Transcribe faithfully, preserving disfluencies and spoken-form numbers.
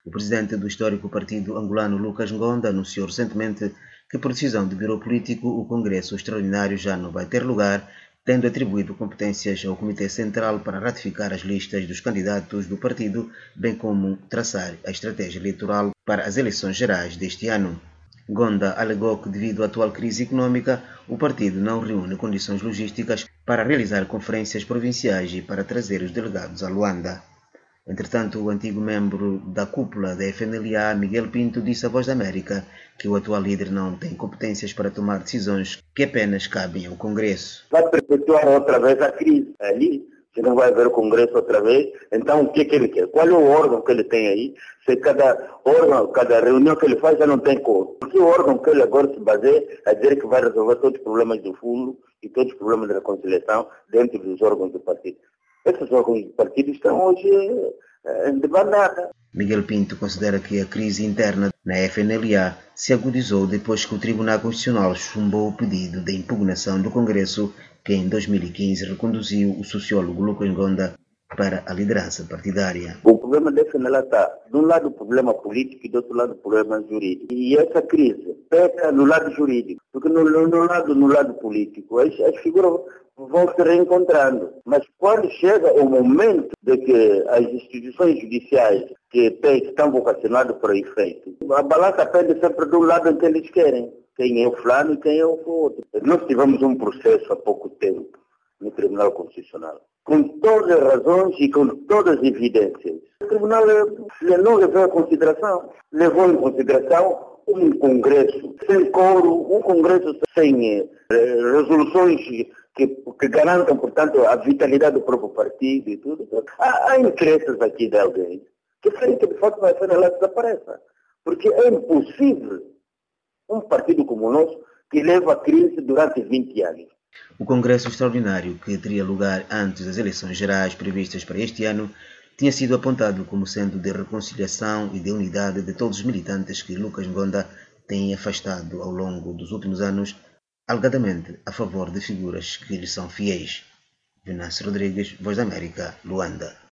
O presidente do histórico partido angolano Lucas Ngonda anunciou recentemente que, por decisão de Bureau Político, o Congresso Extraordinário já não vai ter lugar, tendo atribuído competências ao Comitê Central para ratificar as listas dos candidatos do partido, bem como traçar a estratégia eleitoral para as eleições gerais deste ano. Ngonda alegou que, devido à atual crise econômica, o partido não reúne condições logísticas para realizar conferências provinciais e para trazer os delegados a Luanda. Entretanto, o antigo membro da cúpula da F N L A, Miguel Pinto, disse à Voz da América que o atual líder não tem competências para tomar decisões que apenas cabem ao Congresso. Vai perpetuar outra vez a crise ali, se não vai haver o Congresso outra vez, então o que, que ele quer? Qual é o órgão que ele tem aí? Se cada órgão, cada reunião que ele faz já não tem cor. Que órgão que ele agora se baseia a dizer que vai resolver todos os problemas do fundo e todos os problemas da reconciliação dentro dos órgãos do partido? Esses órgãos do partido estão hoje eh, em debandada. Miguel Pinto considera que a crise interna na F N L A se agudizou depois que o Tribunal Constitucional chumbou o pedido de impugnação do Congresso, que em dois mil e quinze reconduziu o sociólogo Lucas Ngonda para a liderança partidária. O problema da F N L A está, de um lado, o problema político e do outro lado, o problema jurídico. E essa crise peca no lado jurídico, porque no, no, lado, no lado político as, as figuras vão se reencontrando. Mas quando chega o momento de que as instituições judiciais que, têm, que estão vocacionadas para o efeito, a balança pende sempre do lado em que eles querem. Quem é o fulano e quem é o outro. Nós tivemos um processo há pouco tempo no Tribunal Constitucional, com todas as razões e com todas as evidências. O Tribunal não levou em consideração, levou em consideração um Congresso sem coro, um Congresso sem eh, resoluções que, que garantam, portanto, a vitalidade do próprio partido e tudo. Há, há interesses aqui de alguém que querem que, de fato, a F N L A desapareça. Porque é impossível um partido como o nosso que leva a crise durante vinte anos. O Congresso Extraordinário, que teria lugar antes das eleições gerais previstas para este ano, tinha sido apontado como sendo de reconciliação e de unidade de todos os militantes que Lucas Ngonda tem afastado ao longo dos últimos anos, alegadamente a favor de figuras que lhe são fiéis. Venâncio Rodrigues, Voz da América, Luanda.